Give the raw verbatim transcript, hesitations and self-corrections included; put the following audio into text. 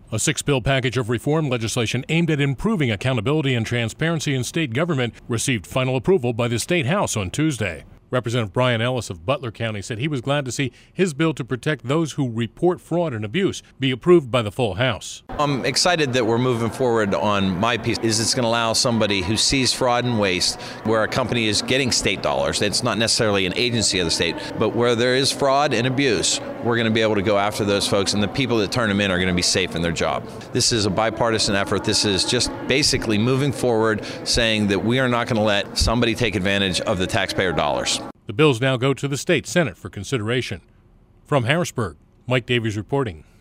A six-bill package of reform legislation aimed at improving accountability and transparency in state government received final approval by the State House on Tuesday. Representative Brian Ellis of Butler County said he was glad to see his bill to protect those who report fraud and abuse be approved by the full House. I'm excited that we're moving forward on my piece. Is it's going to allow somebody who sees fraud and waste where a company is getting state dollars, it's not necessarily an agency of the state, but where there is fraud and abuse, we're going to be able to go after those folks, and the people that turn them in are going to be safe in their job. This is a bipartisan effort. This is just basically moving forward, saying that we are not going to let somebody take advantage of the taxpayer dollars. The bills now go to the state Senate for consideration. From Harrisburg, Mike Davies reporting.